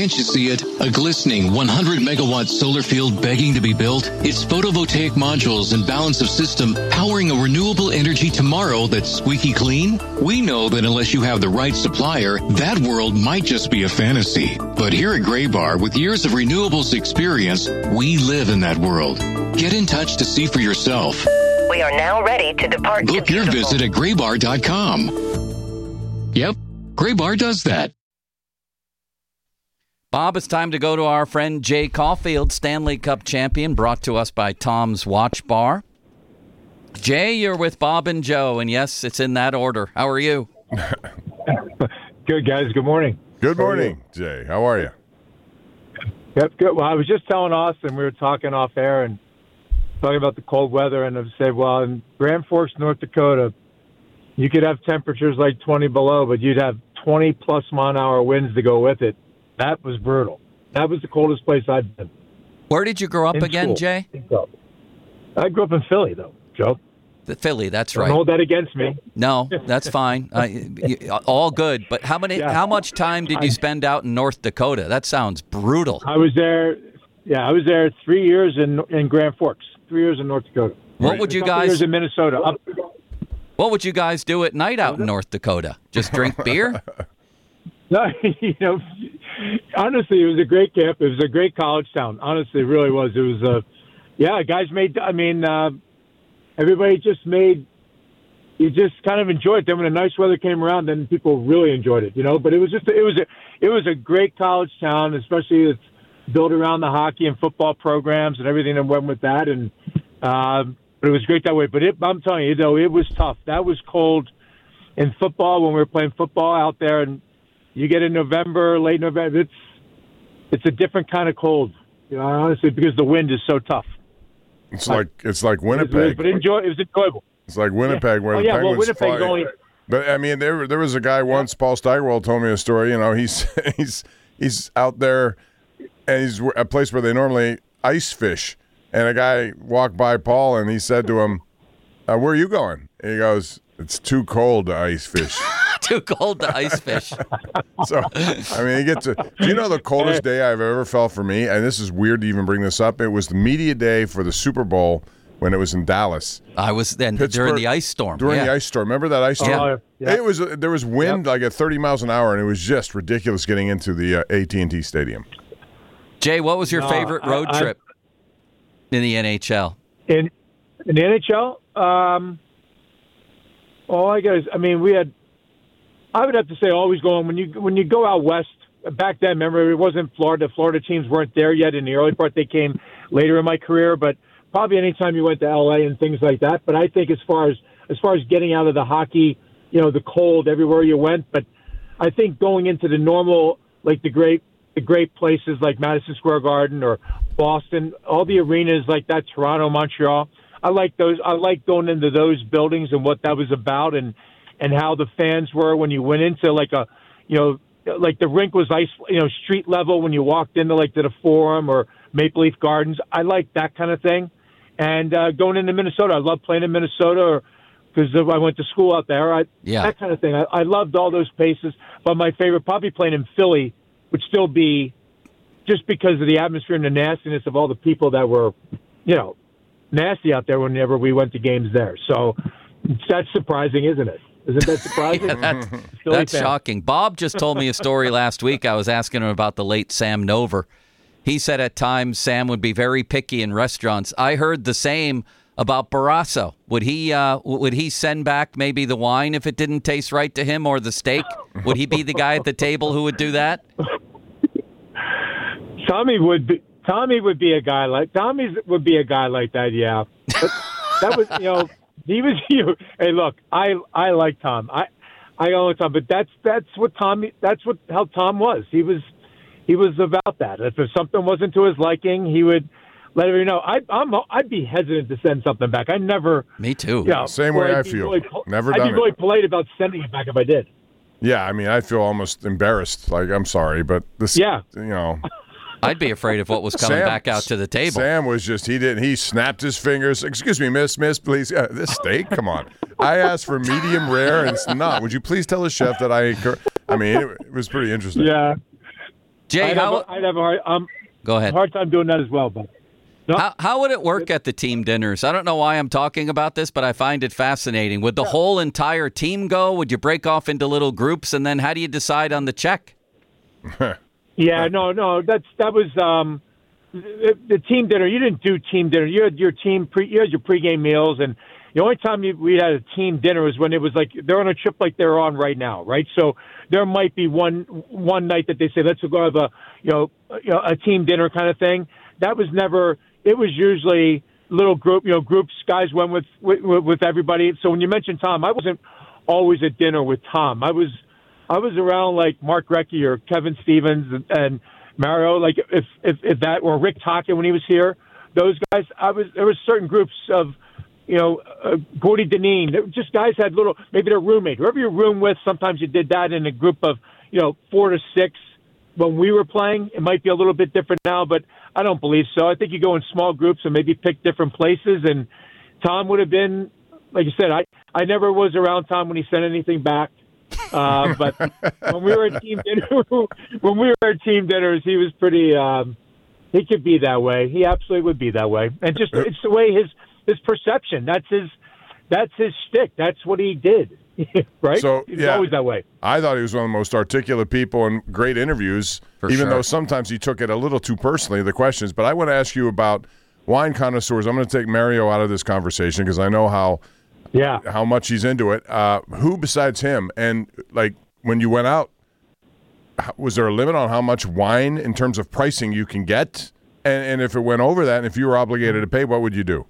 Can't you see it? A glistening 100-megawatt solar field begging to be built? It's photovoltaic modules and balance of system powering a renewable energy tomorrow that's squeaky clean? We know that unless you have the right supplier, that world might just be a fantasy. But here at Graybar, with years of renewables experience, we live in that world. Get in touch to see for yourself. We are now ready to depart. Book your visit at graybar.com. Yep, Graybar does that. Bob, it's time to go to our friend Jay Caulfield, Stanley Cup champion, brought to us by Tom's Watch Bar. Jay, you're with Bob and Joe, and yes, it's in that order. How are you? Good, guys. Good morning. Good morning, Jay. How are you? Yep, good. Well, I was just telling Austin, we were talking off air and talking about the cold weather, and I've said, well, in Grand Forks, North Dakota, you could have temperatures like 20 below, but you'd have 20-plus mile-an-hour winds to go with it. That was brutal. That was the coldest place I've been. Where did you grow up again, school. Jay? I grew up in Philly, though, Joe. Philly, that's right. Don't hold that against me. No, that's fine. All good. But how much time did you spend out in North Dakota? That sounds brutal. I was there 3 years in Grand Forks, 3 years in North Dakota. What would you guys? Years in Minnesota. What would you guys do at night out in North Dakota? Just drink beer? No, honestly, it was a great camp. It was a great college town. Honestly, it really was. It was, guys made. I mean, everybody you just kind of enjoyed it. Then when the nice weather came around, then people really enjoyed it. But it was a great college town, especially it's built around the hockey and football programs and everything that went with that. And but it was great that way. But I'm telling you, though, it was tough. That was cold in football when we were playing football out there, and you get in November, late November, it's a different kind of cold. Honestly, because the wind is so tough. It's like Winnipeg. But it was enjoyable. It's like Winnipeg where the Penguins Winnipeg's fly. only. But I mean, there was a guy once. Paul Steigerwald told me a story. He's out there, and he's a place where they normally ice fish. And a guy walked by Paul, and he said to him, "Where are you going?" And he goes, "It's too cold to ice fish." Too cold to ice fish. So, I mean, do you know the coldest day I've ever felt for me? And this is weird to even bring this up. It was the media day for the Super Bowl when it was in Dallas. I was then during the ice storm. During the ice storm. Remember that ice storm? Yeah. There was wind like at 30 miles an hour, and it was just ridiculous getting into the AT&T Stadium. Jay, what was your favorite road trip in the NHL? In the NHL? I would have to say always going when you go out west. Back then, remember, it wasn't Florida. Florida teams weren't there yet in the early part. They came later in my career, but probably anytime you went to LA and things like that. But I think as far as getting out of the hockey, the cold everywhere you went. But I think going into the normal, like the great places like Madison Square Garden or Boston, all the arenas like that, Toronto, Montreal. I like those. I like going into those buildings and what that was about and how the fans were when you went into like the rink was ice, street level when you walked into to the Forum or Maple Leaf Gardens. I like that kind of thing. And going into Minnesota, I love playing in Minnesota because I went to school out there. That kind of thing. I loved all those places. But my favorite, probably playing in Philly, would still be just because of the atmosphere and the nastiness of all the people that were, nasty out there whenever we went to games there. So that's surprising, isn't it? Isn't that surprising? That's shocking. Bob just told me a story last week. I was asking him about the late Sam Nover. He said at times Sam would be very picky in restaurants. I heard the same about Barrasso. Would he send back maybe the wine if it didn't taste right to him, or the steak? Would he be the guy at the table who would do that? Tommy would be a guy like that. Yeah, but that was He was you. Hey, look, I like Tom. I like Tom, but that's how Tom was. He was about that. If something wasn't to his liking, he would let everyone know. I'd be hesitant to send something back. I never. Me too. Same way I feel. Never done it. I'd be really polite about sending it back if I did. Yeah, I mean, I feel almost embarrassed. Like, I'm sorry, but this. Yeah. I'd be afraid of what was coming back out to the table. Sam was he snapped his fingers. Excuse me, miss, please. This steak? Come on. I asked for medium rare, and it's not. Would you please tell the chef that I mean, it was pretty interesting. Yeah. Jay, I'd have a go ahead. hard time doing that as well. But no. How would it work at the team dinners? I don't know why I'm talking about this, but I find it fascinating. Would the whole entire team go? Would you break off into little groups? And then how do you decide on the check? Yeah, no, that was the team dinner. You didn't do team dinner. You had your you had your pregame meals, and the only time we had a team dinner was when it was like they're on a trip like they're on right now, right? So there might be one night that they say let's go have a team dinner kind of thing. That was never. It was usually little groups. Guys went with everybody. So when you mentioned Tom, I wasn't always at dinner with Tom. I was around like Mark Recchi or Kevin Stevens and Mario, like if that, or Rick Tocchet when he was here. Those guys, there was certain groups of, Gordy Dineen. Just guys had maybe their roommate, whoever you room with. Sometimes you did that in a group of 4 to 6. When we were playing, it might be a little bit different now, but I don't believe so. I think you go in small groups and maybe pick different places. And Tom would have been, like you said, I never was around Tom when he sent anything back. But when we were at team dinners, he was pretty. He could be that way. He absolutely would be that way. And just it's the way his perception. That's his shtick. That's what he did. Right? So he's always that way. I thought he was one of the most articulate people and great interviews, even though sometimes he took it a little too personally, the questions. But I want to ask you about wine connoisseurs. I'm going to take Mario out of this conversation because I know how much he's into it. Who besides him? And like when you went out, was there a limit on how much wine in terms of pricing you can get? And if it went over that, and if you were obligated to pay, what would you do?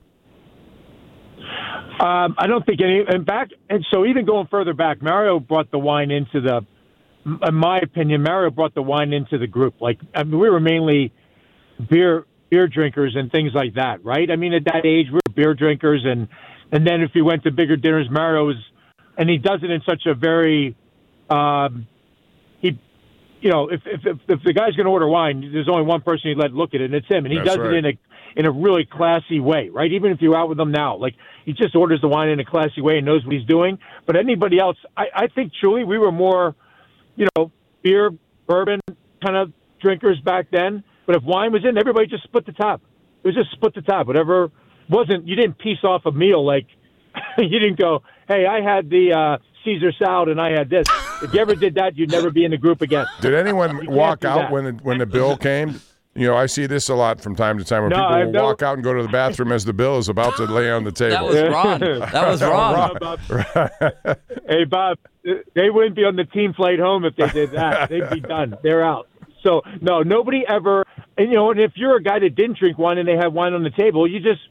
I don't think any. And so even going further back, Mario brought the wine into in my opinion, Mario brought the wine into the group. Like, I mean, we were mainly beer drinkers and things like that, right? I mean, at that age, we were beer drinkers, and then if we went to bigger dinners, Mario was, and he does it in such a very, if the guy's going to order wine, there's only one person he'd let look at it, and it's him, and he does it in a really classy way, right? Even if you're out with him now, like he just orders the wine in a classy way and knows what he's doing. But anybody else, I think truly we were more, beer, bourbon kind of drinkers back then. But if wine was in, everybody just split the tab. It was just split the tab. Whatever you didn't piece off a meal like you didn't go, hey, I had the Caesar salad and I had this. If you ever did that, you'd never be in the group again. Did anyone walk out when the bill came? I see this a lot from time to time where people will walk out and go to the bathroom as the bill is about to lay on the table. That was wrong. Hey, Bob, they wouldn't be on the team flight home if they did that. They'd be done. They're out. So, no, nobody ever – and, and if you're a guy that didn't drink wine and they had wine on the table, you just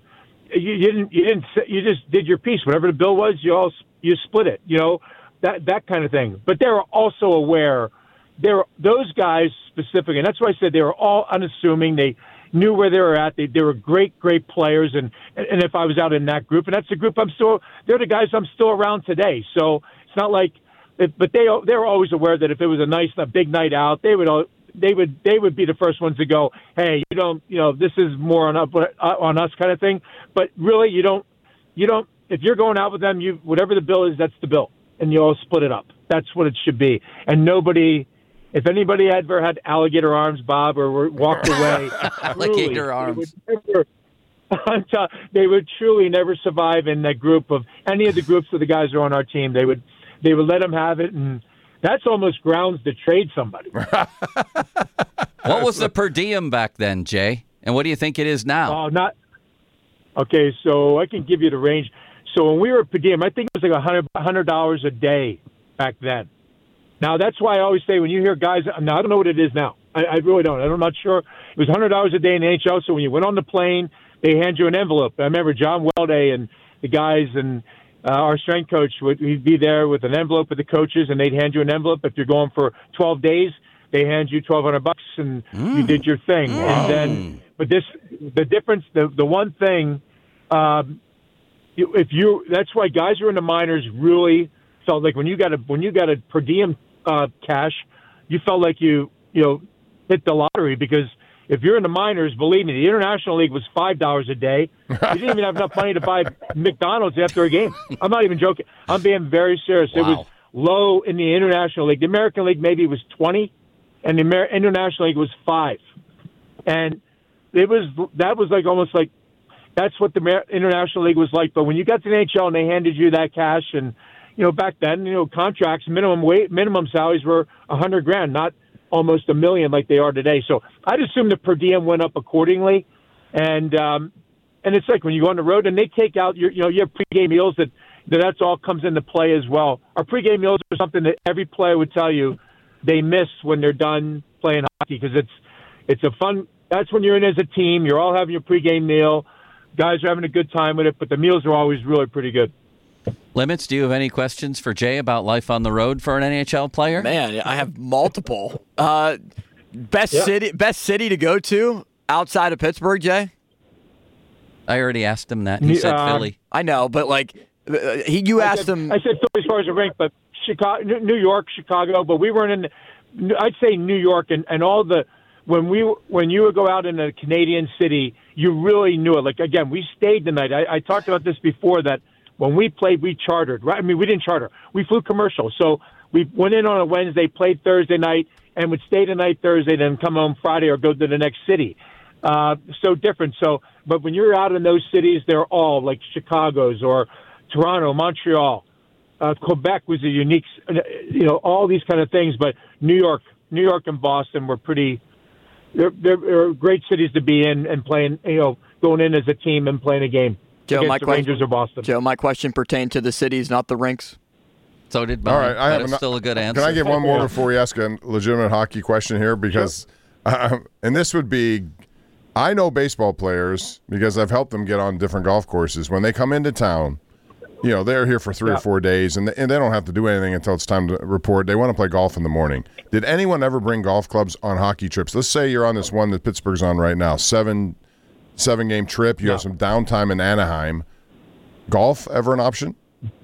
did your piece. Whatever the bill was, you split it, that kind of thing. But they were also aware – those guys specifically, and that's why I said they were all unassuming. They knew where they were at. They were great players. And if I was out in that group, and that's the group they're the guys I'm still around today. So it's not like, but they were always aware that if it was a big night out, they would be the first ones to go, hey, this is more on us kind of thing. But really, you don't, if you're going out with them, whatever the bill is, that's the bill. And you all split it up. That's what it should be. And if anybody ever had alligator arms, Bob, or walked away, alligator arms, they would truly never survive in that group of any of the groups of the guys who are on our team. They would let them have it, and that's almost grounds to trade somebody. What was the per diem back then, Jay? And what do you think it is now? Okay, so I can give you the range. So when we were per diem, I think it was like $100 a day back then. Now, that's why I always say when you hear guys – now, I don't know what it is now. I really don't. I'm not sure. It was $100 a day in the NHL, so when you went on the plane, they hand you an envelope. I remember John Welday and the guys and our strength coach, he'd be there with an envelope with the coaches, and they'd hand you an envelope. If you're going for 12 days, they hand you $1,200, and you did your thing. Wow. And then – but the difference, the one thing that's why guys who are in the minors really felt like when you got a per diem cash, you felt like you hit the lottery, because if you're in the minors, believe me, the International League was $5 a day. You didn't even have enough money to buy McDonald's after a game. I'm not even joking. I'm being very serious. Wow. It was low in the International League. The American League maybe was 20, and the International League was 5. And that was like almost like that's what the International League was like. But when you got to the NHL and they handed you that cash, and back then, contracts, minimum salaries were $100,000, not almost $1 million like they are today. So I'd assume the per diem went up accordingly, and it's like when you go on the road and they take out your pregame meals that's all comes into play as well. Our pregame meals are something that every player would tell you they miss when they're done playing hockey, because it's a fun. That's when you're in as a team. You're all having your pregame meal. Guys are having a good time with it, but the meals are always really pretty good. Limits, do you have any questions for Jay about life on the road for an NHL player? Man, I have multiple. Best city to go to outside of Pittsburgh, Jay? I already asked him that. He said Philly. I know, but you asked him. I said Philly as far as the rink, but Chicago, New York, Chicago, but we weren't in. I'd say New York and all the. When you would go out in a Canadian city, you really knew it. Like, again, we stayed the night. I talked about this before, that when we played, we chartered, right? I mean, we didn't charter. We flew commercial. So we went in on a Wednesday, played Thursday night, and would stay the night Thursday, then come home Friday or go to the next city. So different. But when you're out in those cities, they're all like Chicago's or Toronto, Montreal. Quebec was a unique, all these kind of things. But New York and Boston were pretty. They're great cities to be in and playing, going in as a team and playing a game. Joe, against the Rangers or Boston. Joe, my question pertained to the cities, not the rinks. So did mine. All right, That's still a good answer. Can I get one more before we ask a legitimate hockey question here? Because, and this would be, I know baseball players because I've helped them get on different golf courses. When they come into town, they're here for 3 or 4 days, and they don't have to do anything until it's time to report. They want to play golf in the morning. Did anyone ever bring golf clubs on hockey trips? Let's say you're on this one that Pittsburgh's on right now, seven-game trip. You have some downtime in Anaheim. Golf ever an option?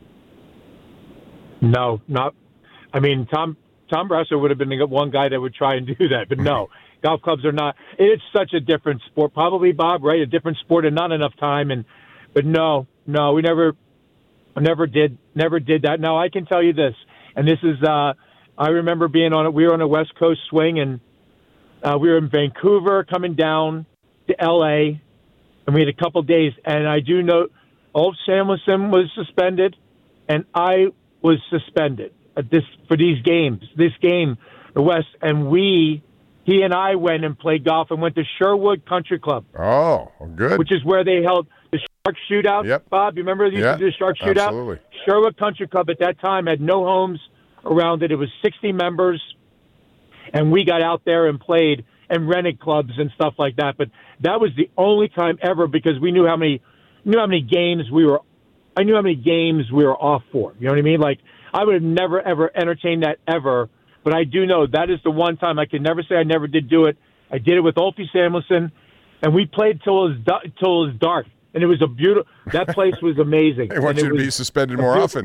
No, not. I mean, Tom Brasser would have been the one guy that would try and do that, but no, golf clubs are not. It's such a different sport. Probably, Bob, right? A different sport and not enough time. But no, we never did that. Now I can tell you this, and this is. I remember we were on a West Coast swing, and we were in Vancouver coming down to L.A., and we had a couple days, and I do know Ulf Samuelsson was suspended, and I was suspended for these games. This game, the West, and he and I went and played golf and went to Sherwood Country Club. Oh, good. Which is where they held the Shark Shootout. Yep. Bob, you remember they used to do the Shark Shootout? Absolutely. Sherwood Country Club at that time had no homes around it. It was 60 members, and we got out there and played and rented clubs and stuff like that. But that was the only time ever, because we knew how many games we were. I knew how many games we were off for. You know what I mean? Like, I would have never ever entertained that ever. But I do know that is the one time. I can never say I never did do it. I did it with Ulfie Samuelsson, and we played till it was dark, and it was a beautiful. That place was amazing. They want you to be suspended more often.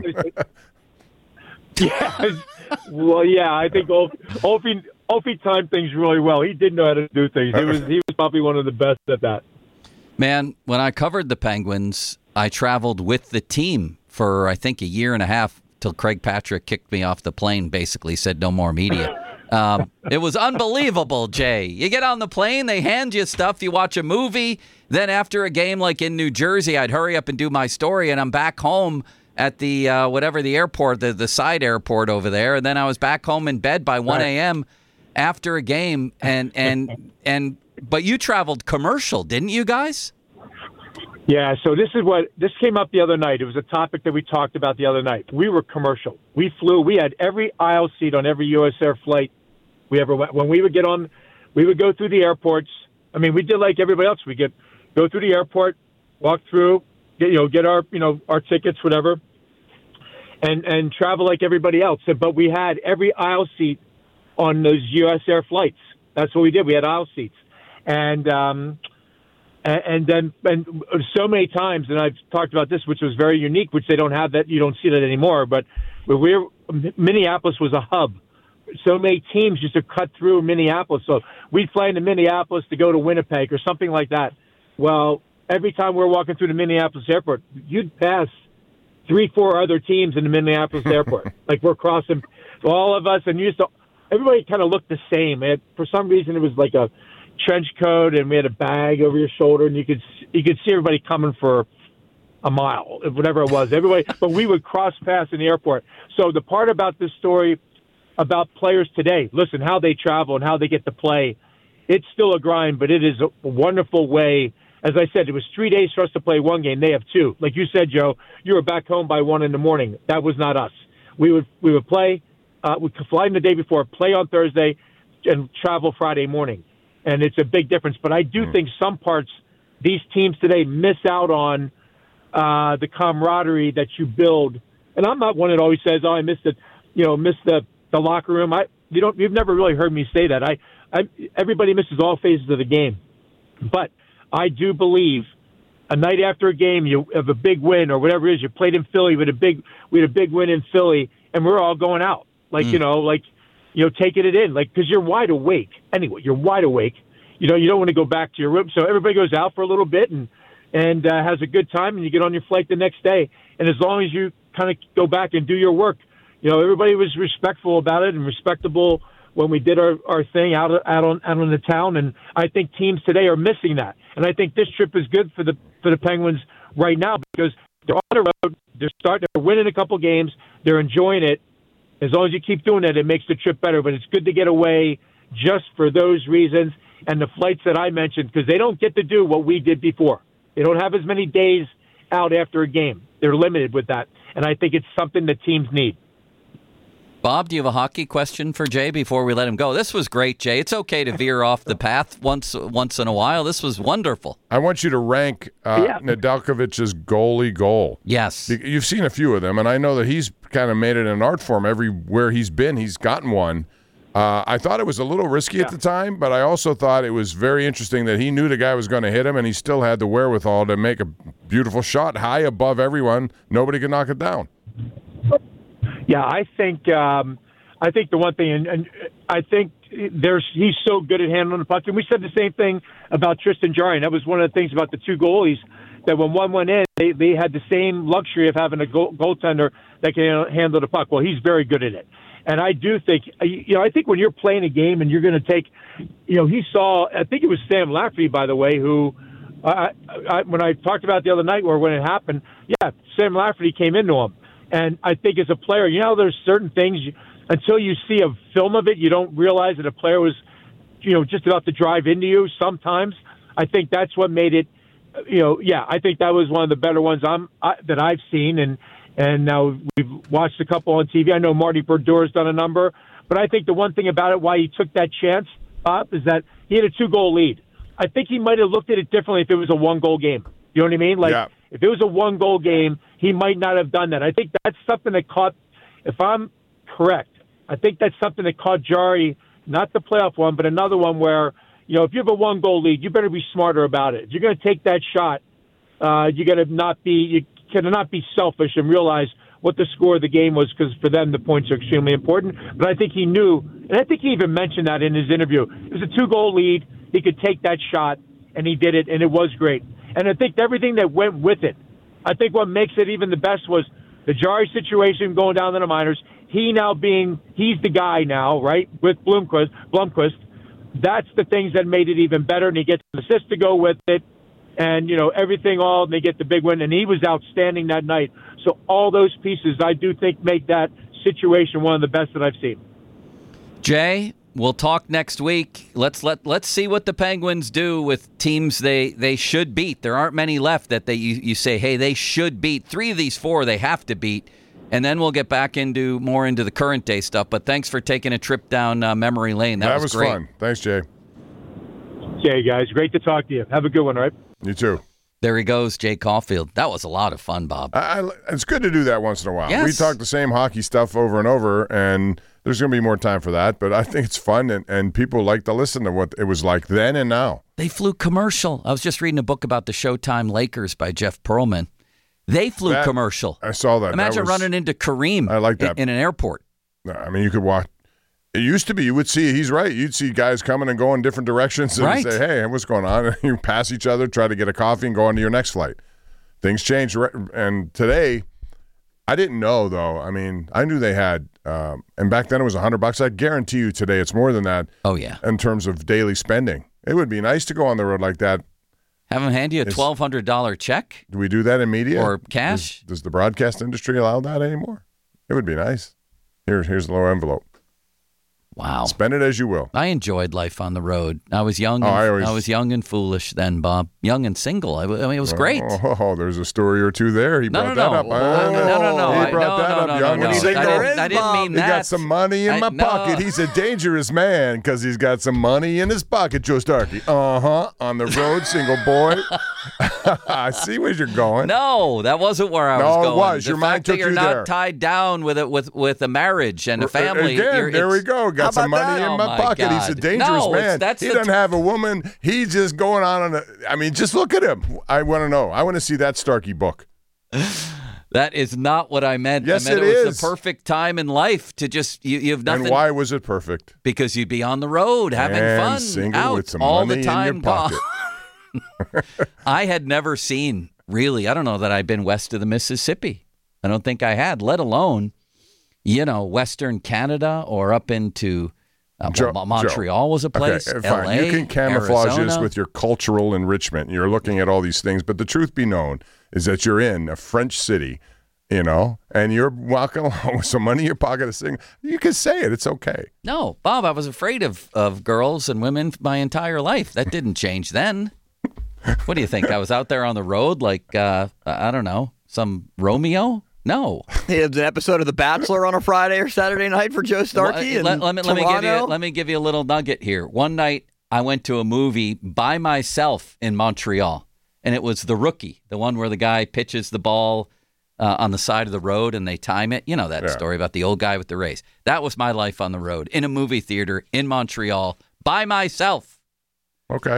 Yeah, well, yeah. I think Ulfie timed things really well. He did know how to do things. He was probably one of the best at that. Man, when I covered the Penguins, I traveled with the team for I think a year and a half till Craig Patrick kicked me off the plane. Basically, said no more media. It was unbelievable, Jay. You get on the plane, they hand you stuff, you watch a movie. Then after a game like in New Jersey, I'd hurry up and do my story, and I'm back home at the the airport, the side airport over there, and then I was back home in bed by 1 a.m. after a game, but you traveled commercial, didn't you guys? Yeah, so this came up the other night. It was a topic that we talked about the other night. We were commercial. We flew. We had every aisle seat on every U.S. Air flight we ever went. When we would get on, we would go through the airports. I mean, we did like everybody else. We go through the airport, walk through, get our tickets, whatever, and travel like everybody else. But we had every aisle seat on those U.S. Air flights. That's what we did. We had aisle seats, and then so many times, and I've talked about this, which was very unique, which they don't have that. You don't see that anymore. But Minneapolis was a hub. So many teams used to cut through Minneapolis. So we'd fly into Minneapolis to go to Winnipeg or something like that. Well, every time we're walking through the Minneapolis airport, you'd pass 3-4 other teams in the Minneapolis airport. Like, we're crossing all of us, and everybody kind of looked the same. For some reason, it was like a trench coat, and we had a bag over your shoulder, and you could see everybody coming for a mile, whatever it was. Everybody, but we would cross paths in the airport. So the part about this story about players today, listen, how they travel and how they get to play, it's still a grind, but it is a wonderful way. As I said, it was 3 days for us to play one game. They have 2. Like you said, Joe, you were back home by 1 a.m. That was not us. We would play. We could fly in the day before, play on Thursday, and travel Friday morning. And it's a big difference. But I do think some parts these teams today miss out on the camaraderie that you build. And I'm not one that always says, "Oh, I missed it," miss the locker room. You've never really heard me say that. Everybody misses all phases of the game, but I do believe a night after a game, you have a big win or whatever it is. You played in Philly we had a big win in Philly, and we're all going out taking it in, because you're wide awake anyway. You're wide awake. You don't want to go back to your room, so everybody goes out for a little bit and has a good time, and you get on your flight the next day. And as long as you kind of go back and do your work, everybody was respectful about it and respectable when we did our thing out on the town. And I think teams today are missing that. And I think this trip is good for the Penguins right now because they're on the road, they're winning a couple games, they're enjoying it. As long as you keep doing it, it makes the trip better. But it's good to get away just for those reasons and the flights that I mentioned, because they don't get to do what we did before. They don't have as many days out after a game. They're limited with that. And I think it's something that teams need. Bob, do you have a hockey question for Jay before we let him go? This was great, Jay. It's okay to veer off the path once in a while. This was wonderful. I want you to rank Nedeljkovic's goalie goal. Yes. You've seen a few of them, and I know that he's kind of made it an art form. Everywhere he's been, he's gotten one. I thought it was a little risky at the time, but I also thought it was very interesting that he knew the guy was going to hit him, and he still had the wherewithal to make a beautiful shot high above everyone. Nobody could knock it down. Yeah, I think the one thing, and I think he's so good at handling the puck. And we said the same thing about Tristan Jarry. That was one of the things about the two goalies, that when one went in, they had the same luxury of having a goaltender that can handle the puck. Well, he's very good at it. And I do think, I think when you're playing a game and you're going to take, he saw, I think it was Sam Lafferty, by the way, who, when I talked about it the other night or when it happened, Sam Lafferty came into him. And I think as a player, there's certain things, until you see a film of it, you don't realize that a player was, just about to drive into you sometimes. I think that's what made it, I think that was one of the better ones that I've seen. And now we've watched a couple on TV. I know Marty Berdeur's done a number. But I think the one thing about it, why he took that chance, Bob, is that he had a 2-goal lead. I think he might have looked at it differently if it was a 1-goal game. You know what I mean? If it was a 1-goal game, he might not have done that. I think that's something that caught, if I'm correct, I think that's something that caught Jarry, not the playoff one, but another one where, if you have a 1-goal lead, you better be smarter about it. If you're going to take that shot, you got to not be selfish and realize what the score of the game was, because for them the points are extremely important. But I think he knew, and I think he even mentioned that in his interview. It was a 2-goal lead. He could take that shot, and he did it, and it was great. And I think everything that went with it, I think what makes it even the best was the Jarry situation going down to the minors. He's the guy now, right, with Blomqvist. That's the things that made it even better, and he gets an assist to go with it. And, everything and they get the big win. And he was outstanding that night. So all those pieces, I do think, make that situation one of the best that I've seen. Jay, we'll talk next week. Let's see what the Penguins do with teams they should beat. There aren't many left that you say, hey, they should beat. 3 of these 4 they have to beat. And then we'll get back into the current day stuff. But thanks for taking a trip down memory lane. That was great. Fun. Thanks, Jay. Okay, guys. Great to talk to you. Have a good one, all right? You too. There he goes, Jay Caulfield. That was a lot of fun, Bob. It's good to do that once in a while. Yes. We talk the same hockey stuff over and over, and there's going to be more time for that. But I think it's fun, and people like to listen to what it was like then and now. They flew commercial. I was just reading a book about the Showtime Lakers by Jeff Pearlman. They flew commercial. I saw that. Imagine running into Kareem in an airport. I mean, you could walk. It used to be, you would see, he's right, you'd see guys coming and going different directions and say, hey, what's going on? And you pass each other, try to get a coffee and go on to your next flight. Things change. And today, I didn't know, though. I mean, I knew they had, and back then it was $100. I guarantee you today it's more than that. Oh, yeah. In terms of daily spending. It would be nice to go on the road like that. Have them hand you a $1,200 check? Do we do that in media? Or cash? Does the broadcast industry allow that anymore? It would be nice. Here's the low envelope. Wow. Spend it as you will. I enjoyed life on the road. I was young. I was young and foolish then, Bob. Young and single. I mean, it was great. Oh, there's a story or two there. He brought that up. No. He brought that up. Young and single. I didn't mean that. He got some money in my pocket. He's a dangerous man because he's got some money in his pocket, Joe Starkey. On the road, single boy. I see where you're going. No, that wasn't where I was going. No, it was. Your mind took you there. You're not tied down with a marriage and a family. Again, there we go. Got some money in my pocket. God. He's a dangerous man. He doesn't have a woman. He's just going on I mean, just look at him. I want to know. I want to see that Starkey book. That is not what I meant. Yes, I meant it was is. The perfect time in life to just you have nothing. And why was it perfect? Because you'd be on the road having fun, single out with some all money the time. in your pocket. I had never seen really. I don't know that I'd been west of the Mississippi. I don't think I had, let alone, Western Canada or up into Montreal was a place. Okay, fine. LA, you can camouflage Arizona. this with your cultural enrichment. You're looking at all these things, but the truth be known is that you're in a French city, and you're walking along with some money in your pocket to sing. You can say it. It's okay. No, Bob, I was afraid of girls and women my entire life. That didn't change then. What do you think? I was out there on the road like, I don't know, some Romeo? No. It was an episode of The Bachelor on a Friday or Saturday night for Joe Starkey. Let me give you a little nugget here. One night I went to a movie by myself in Montreal, and it was The Rookie, the one where the guy pitches the ball on the side of the road and they time it. You know that story about the old guy with the race. That was my life on the road in a movie theater in Montreal by myself. Okay.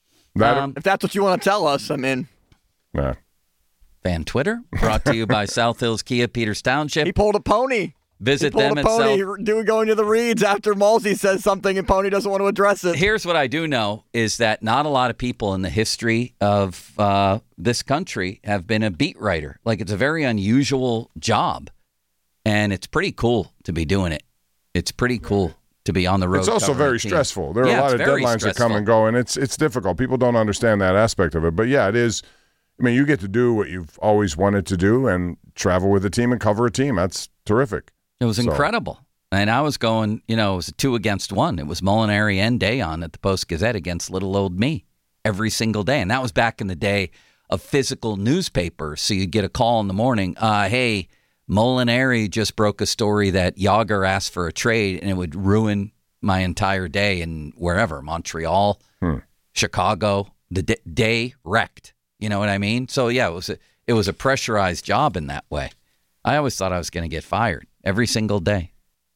If that's what you want to tell us, I'm in. Nah. Fan Twitter, brought to you by South Hills Kia, Peters Township. He pulled a pony. Visit them at going to the Reeds after Malsey says something and Pony doesn't want to address it. Here's what I do know is that not a lot of people in the history of this country have been a beat writer. Like, it's a very unusual job, and it's pretty cool to be doing it. It's pretty cool to be on the road. It's also very stressful. There are a lot of deadlines that come and go, and it's difficult. People don't understand that aspect of it. But, yeah, it is. I mean, you get to do what you've always wanted to do and travel with a team and cover a team. That's terrific. It was incredible. And I was going, it was a 2-against-1. It was Molinari and Dayon at the Post-Gazette against little old me every single day. And that was back in the day of physical newspapers. So you'd get a call in the morning. Hey, Molinari just broke a story that Yager asked for a trade, and it would ruin my entire day in wherever, Montreal, Chicago. The day wrecked. You know what I mean? So, yeah, it was a pressurized job in that way. I always thought I was going to get fired every single day.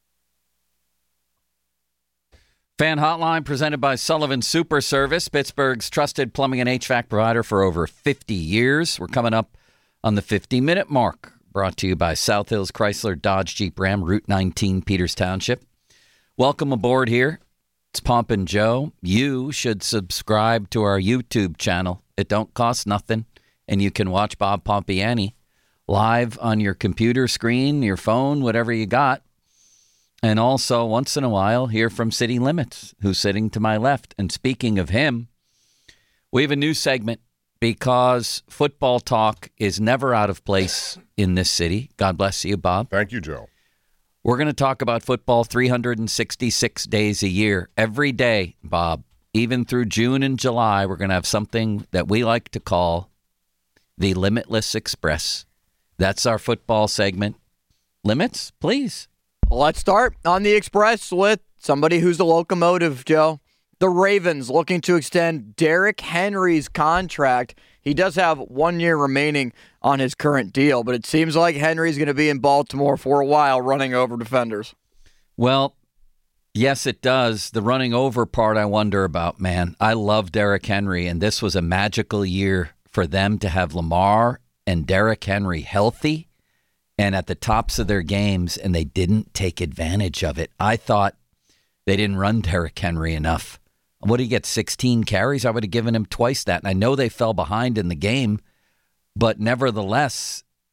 Fan Hotline presented by Sullivan Super Service, Pittsburgh's trusted plumbing and HVAC provider for over 50 years. We're coming up on the 50-minute mark. Brought to you by South Hills Chrysler Dodge Jeep Ram, Route 19, Peters Township. Welcome aboard here. It's Pomp and Joe. You should subscribe to our YouTube channel. It don't cost nothing, and you can watch Bob Pompiani live on your computer screen, your phone, whatever you got. And also, once in a while, hear from City Limits, who's sitting to my left. And speaking of him, we have a new segment because football talk is never out of place in this city. God bless you, Bob. Thank you, Joe. We're going to talk about football 366 days a year, every day, Bob. Even through June and July, we're going to have something that we like to call the Limitless Express. That's our football segment. Limits, please. Let's start on the Express with somebody who's a locomotive, Joe. The Ravens looking to extend Derrick Henry's contract. He does have 1 year remaining on his current deal, but it seems like Henry's going to be in Baltimore for a while running over defenders. Well, yes, it does. The running over part I wonder about, man. I love Derrick Henry, and this was a magical year for them to have Lamar and Derrick Henry healthy and at the tops of their games, and they didn't take advantage of it. I thought they didn't run Derrick Henry enough. What did he get, 16 carries? I would have given him twice that. And I know they fell behind in the game, but nevertheless,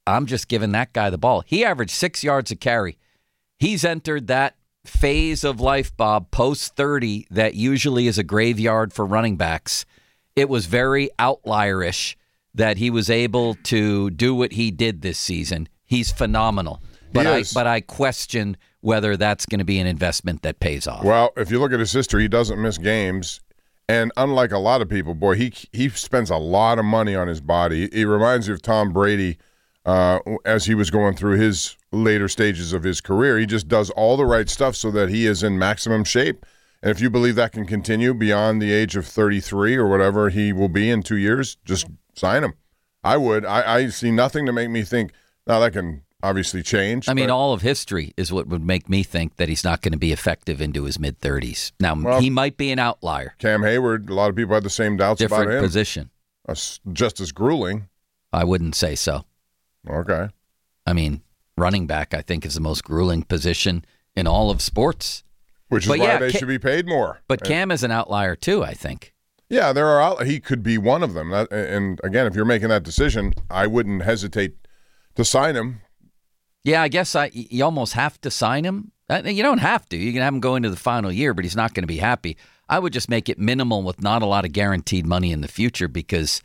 I'm just giving that guy the ball. He averaged 6 yards a carry. He's entered that phase of life, Bob, post 30, that usually is a graveyard for running backs. It was very outlierish that he was able to do what he did this season. He's phenomenal. But I question whether that's going to be an investment that pays off. Well, if you look at his history, he doesn't miss games. And unlike a lot of people, boy, he spends a lot of money on his body. He reminds you of Tom Brady as he was going through his later stages of his career. He just does all the right stuff so that he is in maximum shape. And if you believe that can continue beyond the age of 33 or whatever he will be in 2 years, just sign him. I would. I see nothing to make me think, now that can obviously change. I mean, all of history is what would make me think that he's not going to be effective into his mid-30s. Now, he might be an outlier. Cam Hayward, a lot of people had the same doubts about him. Different position. Just as grueling. I wouldn't say so. Okay. I mean, running back, I think, is the most grueling position in all of sports. Which is why they should be paid more. But Cam is an outlier, too, I think. Yeah, he could be one of them. And again, if you're making that decision, I wouldn't hesitate to sign him. Yeah, I guess you almost have to sign him. You don't have to. You can have him go into the final year, but he's not going to be happy. I would just make it minimal with not a lot of guaranteed money in the future, because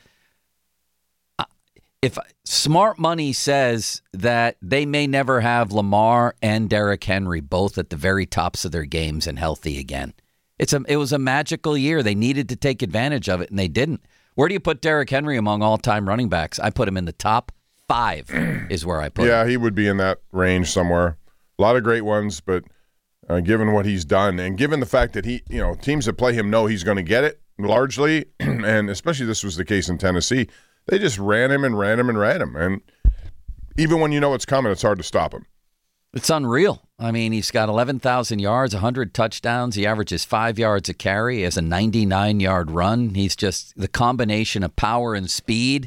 if smart money says that they may never have Lamar and Derrick Henry both at the very tops of their games and healthy again. It was a magical year. They needed to take advantage of it, and they didn't. Where do you put Derrick Henry among all-time running backs? I put him in the top 5 is where I put him. Yeah, he would be in that range somewhere. A lot of great ones, but given what he's done and given the fact that teams that play him know he's going to get it largely, and especially this was the case in Tennessee, they just ran him. And even when you know it's coming, it's hard to stop him. It's unreal. I mean, he's got 11,000 yards, 100 touchdowns. He averages 5 yards a carry. He has a 99-yard run. He's just the combination of power and speed.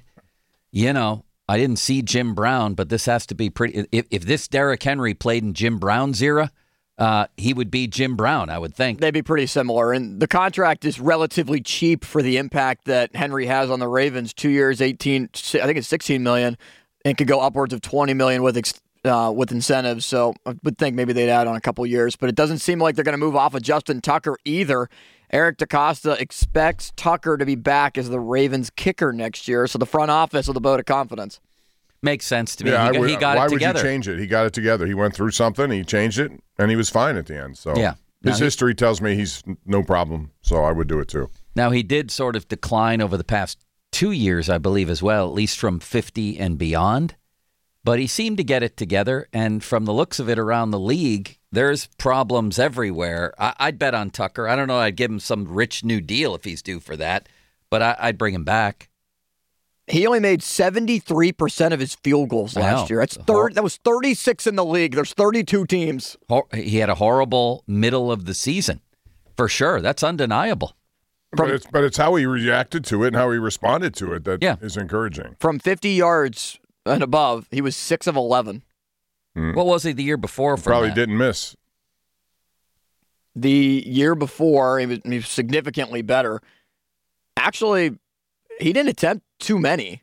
I didn't see Jim Brown, but this has to be pretty. If this Derrick Henry played in Jim Brown's era, he would be Jim Brown, I would think. They'd be pretty similar. And the contract is relatively cheap for the impact that Henry has on the Ravens. 2 years, I think it's $16 million, and could go upwards of $20 million with incentives. So I would think maybe they'd add on a couple years. But it doesn't seem like they're going to move off of Justin Tucker either. Eric DeCosta expects Tucker to be back as the Ravens kicker next year, so the front office with a vote of confidence. Makes sense to me. Yeah, he got why it together. Would you change it? He got it together. He went through something, he changed it, and he was fine at the end. So his history tells me he's no problem, so I would do it too. Now, he did sort of decline over the past 2 years, I believe, as well, at least from 50 and beyond. But he seemed to get it together, and from the looks of it around the league, there's problems everywhere. I'd bet on Tucker. I don't know. I'd give him some rich new deal if he's due for that, but I'd bring him back. He only made 73% of his field goals last year. That was 36 in the league. There's 32 teams. He had a horrible middle of the season, for sure. That's undeniable. But it's how he reacted to it and how he responded to it that is encouraging. From 50 yards and above, he was 6 of 11. What was he the year before? Probably didn't miss. The year before, he was significantly better. Actually, he didn't attempt too many.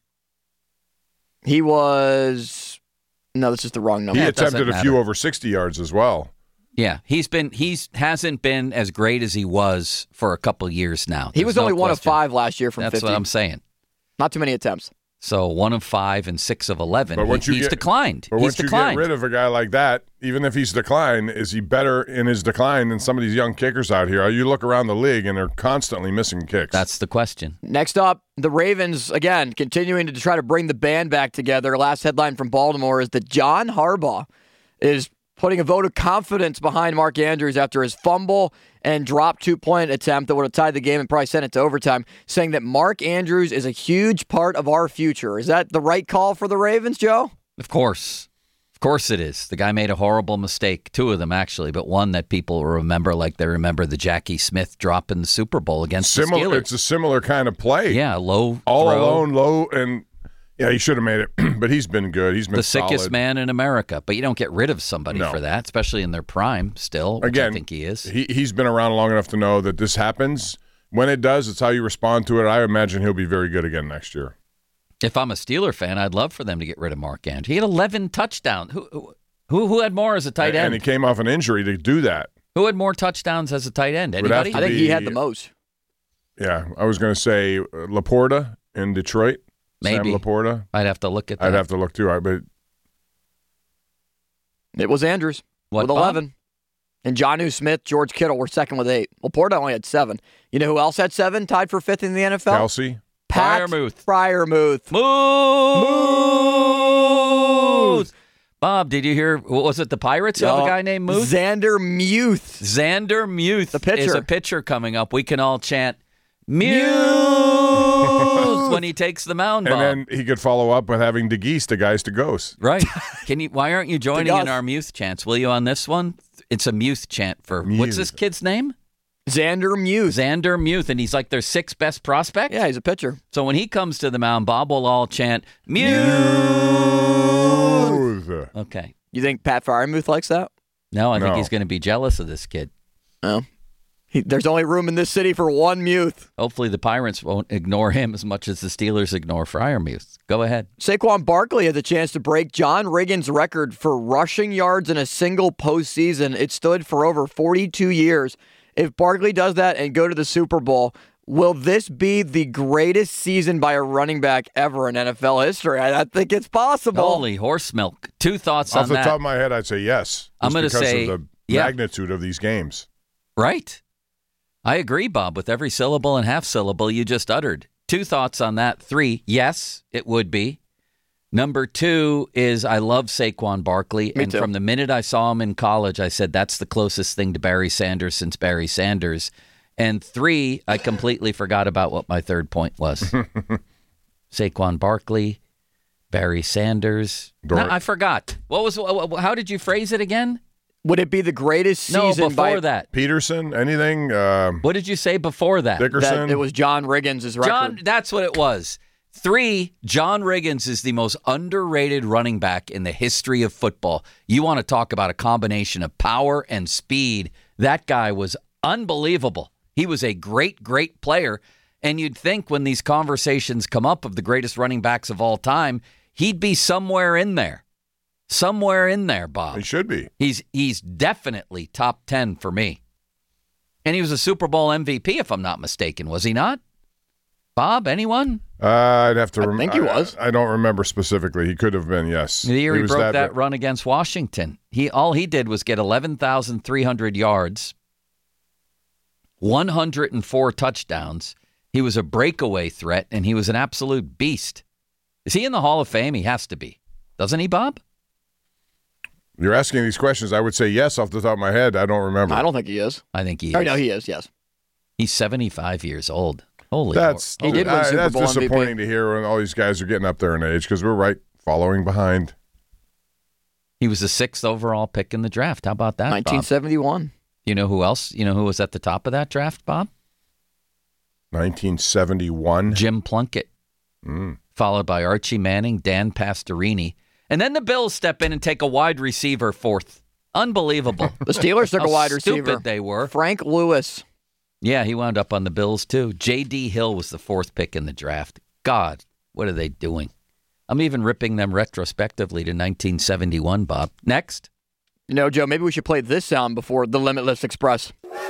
This is the wrong number. He attempted a few over 60 yards as well. Yeah, he hasn't been as great as he was for a couple of years now. He was only 1 of 5 last year from 50. That's what I'm saying. Not too many attempts. So 1 of 5 and 6 of 11. But He's declined. But once you get rid of a guy like that, even if he's declined, is he better in his decline than some of these young kickers out here? You look around the league and they're constantly missing kicks. That's the question. Next up, the Ravens, again, continuing to try to bring the band back together. Last headline from Baltimore is that John Harbaugh is putting a vote of confidence behind Mark Andrews after his fumble and drop 2-point attempt that would have tied the game and probably sent it to overtime, saying that Mark Andrews is a huge part of our future. Is that the right call for the Ravens, Joe? Of course. Of course it is. The guy made a horrible mistake, 2 of them actually, but one that people will remember like they remember the Jackie Smith drop in the Super Bowl against the Steelers. It's a similar kind of play. Yeah, low all throw. Alone, low, and yeah, he should have made it, but he's been good. He's been the sickest solid. Man in America, but you don't get rid of somebody for that, especially in their prime still, which I think he is. He's been around long enough to know that this happens. When it does, it's how you respond to it. I imagine he'll be very good again next year. If I'm a Steeler fan, I'd love for them to get rid of Mark Andrews. He had 11 touchdowns. Who had more as a tight end? And he came off an injury to do that. Who had more touchdowns as a tight end? Anybody? I think he had the most. Yeah, I was going to say Laporta in Detroit. Maybe. Sam Laporta. I'd have to look at that. I'd have to look too. But it was Andrews with 11. And Jonnu Smith, George Kittle were second with 8. Laporta only had 7. You know who else had 7, tied for 5th in the NFL? Kelsey. Pat Freiermuth. Moose! Bob, did you hear, what was it, the Pirates have a guy named Muth? Xander Muth. Xander Muth the pitcher. is a pitcher coming up. We can all chant, Muth, when he takes the mound, Bob. And then he could follow up with having DeGeese, the guys to ghost. Right. Why aren't you joining in our Muth chants? Will you on this one? It's a Muth chant for, what's this kid's name? Xander Muth. Xander Muth, and he's like their 6th best prospect? Yeah, he's a pitcher. So when he comes to the mound, Bob will all chant, Muth. Okay. You think Pat Freiermuth likes that? No, I think he's going to be jealous of this kid. No. There's only room in this city for one Muth. Hopefully the Pirates won't ignore him as much as the Steelers ignore Freiermuth. Go ahead. Saquon Barkley had the chance to break John Riggins' record for rushing yards in a single postseason. It stood for over 42 years. If Barkley does that and go to the Super Bowl, will this be the greatest season by a running back ever in NFL history? I think it's possible. Holy horse milk. 2 thoughts Off on the that. top of my head, I'd say yes. I'm going to say because of the magnitude of these games. Right. I agree, Bob, with every syllable and half syllable you just uttered. 2 thoughts on that. 3, yes, it would be. Number 2 is I love Saquon Barkley. Me too. From the minute I saw him in college, I said that's the closest thing to Barry Sanders since Barry Sanders. And 3, I completely forgot about what my third point was. Saquon Barkley, Barry Sanders. No, I forgot. How did you phrase it again? Would it be the greatest season? No, before that. Peterson, anything? What did you say before that? Dickerson? It was John Riggins' record. That's what it was. 3, John Riggins is the most underrated running back in the history of football. You want to talk about a combination of power and speed. That guy was unbelievable. He was a great, great player. And you'd think when these conversations come up of the greatest running backs of all time, he'd be somewhere in there. Somewhere in there, Bob. He should be. He's definitely top 10 for me. And he was a Super Bowl MVP, if I'm not mistaken, was he not? Bob, anyone? I'd have to remember. I think he was. I don't remember specifically. He could have been, yes. The year he broke that run against Washington. All he did was get 11,300 yards, 104 touchdowns. He was a breakaway threat, and he was an absolute beast. Is he in the Hall of Fame? He has to be. Doesn't he, Bob? You're asking these questions. I would say yes off the top of my head. I don't remember. I don't think he is. I think he is. Oh, no, he is, yes. He's 75 years old. Holy That's he did win Super that's Bowl disappointing MVP. to hear when all these guys are getting up there in age because we're right following behind. He was the 6th overall pick in the draft. How about that, 1971. Bob? You know who else? You know who was at the top of that draft, Bob? 1971. Jim Plunkett. Followed by Archie Manning, Dan Pastorini. And then the Bills step in and take a wide receiver 4th. Unbelievable. The Steelers took a wide receiver. How stupid they were. Frank Lewis. Yeah, he wound up on the Bills, too. J.D. Hill was the 4th pick in the draft. God, what are they doing? I'm even ripping them retrospectively to 1971, Bob. Next. You know, Joe, maybe we should play this sound before the Limitless Express.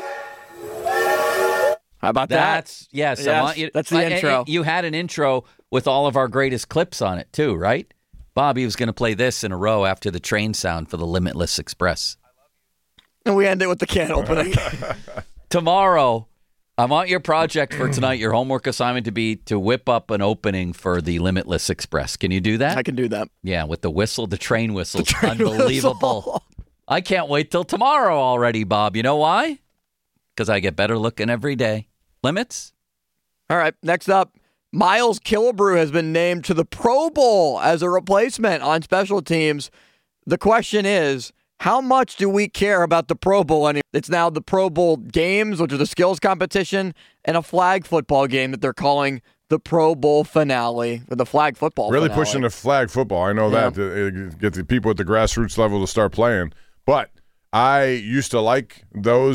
How about that? Yes, I want you, that's the intro. You had an intro with all of our greatest clips on it, too, right? Bobby was going to play this in a row after the train sound for the Limitless Express. And we end it with the can opening. Tomorrow, I want your project for tonight, your homework assignment to be to whip up an opening for the Limitless Express. Can you do that? I can do that. Yeah, with the whistle, the train whistles. The train Unbelievable. whistle. I can't wait till tomorrow already, Bob. You know why? Because I get better looking every day. Limits? All right, next up, Miles Killebrew has been named to the Pro Bowl as a replacement on special teams. The question is, how much do we care about the Pro Bowl anymore? It's now the Pro Bowl games, which are the skills competition, and a flag football game that they're calling the Pro Bowl finale, or the flag football really finale. pushing the flag football. I know that to get the people at the grassroots level to start playing. But I used to like those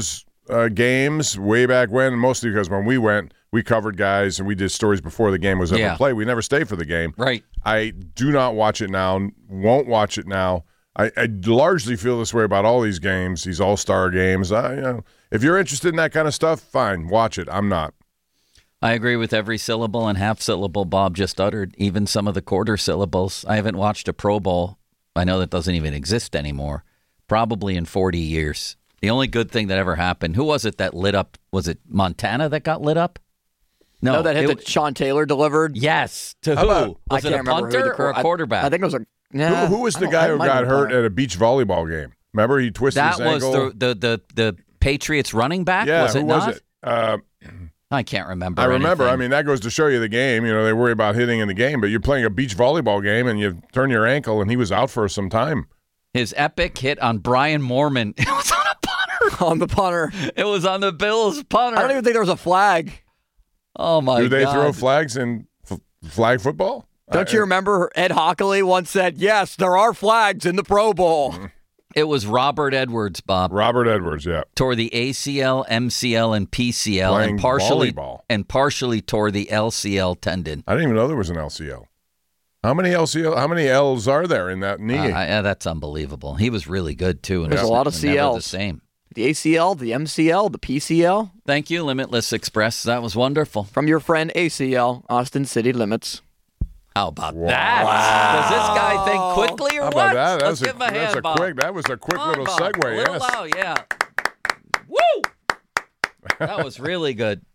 games way back when, mostly because when we went, we covered guys and we did stories before the game was ever played. We never stayed for the game. Right. I do not watch it now, won't watch it now. I largely feel this way about all these games, these all-star games. If you're interested in that kind of stuff, fine, watch it. I'm not. I agree with every syllable and half syllable Bob just uttered, even some of the quarter syllables. I haven't watched a Pro Bowl. I know that doesn't even exist anymore. Probably in 40 years. The only good thing that ever happened, who was it that lit up? Was it Montana that got lit up? No, that Sean Taylor delivered. Yes. To who? Was it a punter or a quarterback? I think it was who was the guy who got hurt at a beach volleyball game? Remember, he twisted his ankle? That was the Patriots running back? Yeah, was it who not? was it? I can't remember. I remember. anything. I mean, that goes to show you the game. You know, they worry about hitting in the game, but you're playing a beach volleyball game and you turn your ankle, and he was out for some time. His epic hit on Brian Moorman. It was on a punter. On the punter. It was on the Bills punter. I don't even think there was a flag. Oh, my God. Do they throw flags in flag football? Don't you remember Ed Hockley once said, yes, there are flags in the Pro Bowl. It was Robert Edwards, Bob. Robert Edwards, yeah. Tore the ACL, MCL, and PCL, Playing and volleyball. partially tore the LCL tendon. I didn't even know there was an LCL. How many L's are there in that knee? Yeah, that's unbelievable. He was really good, too. And There's a lot of never CLs. the same. The ACL, the MCL, the PCL. Thank you, Limitless Express. That was wonderful. From your friend ACL, Austin City Limits. How about that? Wow. Does this guy think quickly or How what? about that? Let's give him a hand, Bob. That was a quick little Bob. segue, Little yes. loud, yeah. Woo! That was really good.